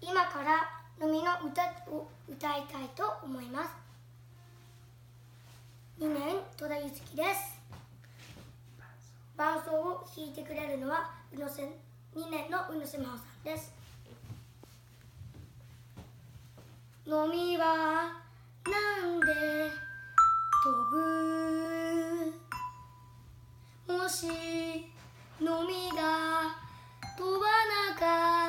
今からのみの歌を歌いたいと思います。2年戸田ゆずきです。伴奏を弾いてくれるのは2年の宇野瀬真帆さんです。のみはなんで飛ぶ、もしのみが飛ばなか